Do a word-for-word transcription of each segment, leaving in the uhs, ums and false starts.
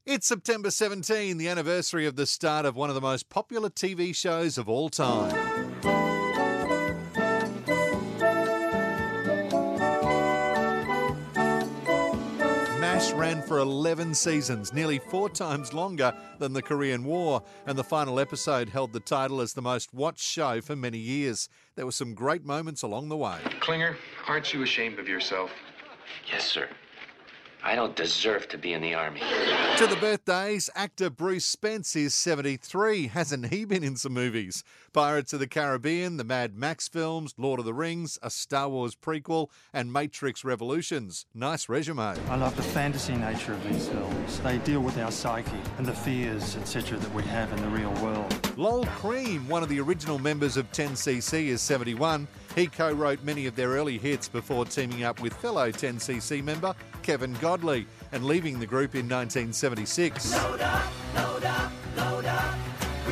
It's September seventeenth, the anniversary of the start of one of the most popular T V shows of all time. MASH ran for eleven seasons, nearly four times longer than the Korean War, and the final episode held the title as the most watched show for many years. There were some great moments along the way. Klinger, aren't you ashamed of yourself? Yes, sir. I don't deserve to be in the Army. To the birthdays, actor Bruce Spence is seventy-three. Hasn't he been in some movies? Pirates of the Caribbean, the Mad Max films, Lord of the Rings, a Star Wars prequel, and Matrix Revolutions. Nice resume. I love the fantasy nature of these films. They deal with our psyche and the fears, et cetera, that we have in the real world. Lol Cream, one of the original members of ten C C, is seventy-one. He co-wrote many of their early hits before teaming up with fellow ten C C member Kevin Godley and leaving the group in nineteen seventy-six. Load up, load up, load up, we're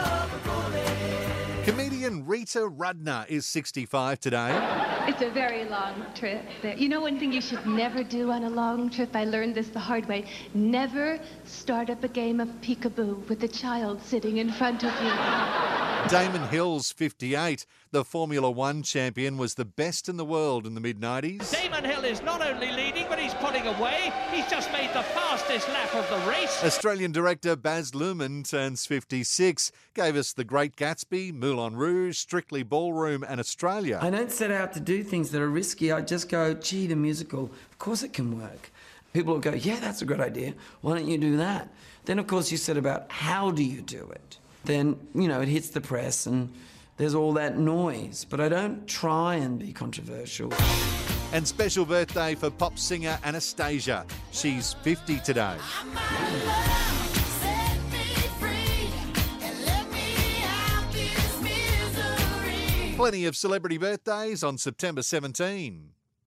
rubber-bullet. Comedian Rita Rudner is sixty-five today. It's a very long trip. You know one thing you should never do on a long trip? I learned this the hard way. Never start up a game of peekaboo with a child sitting in front of you. Damon Hill's fifty-eight. The Formula One champion was the best in the world in the mid nineties. Damon Hill is not only leading, but he's pulling away. He's just made the fastest lap of the race. Australian director Baz Luhrmann turns fifty-six. Gave us The Great Gatsby, Moulin Rouge, Strictly Ballroom and Australia. I don't set out to do things that are risky. I just go, gee, the musical, of course it can work. People will go, yeah, that's a good idea. Why don't you do that? Then, of course, you set about how do you do it? Then, you know, it hits the press and there's all that noise. But I don't try and be controversial. And special birthday for pop singer Anastasia. She's fifty today. Plenty of celebrity birthdays on September seventeenth.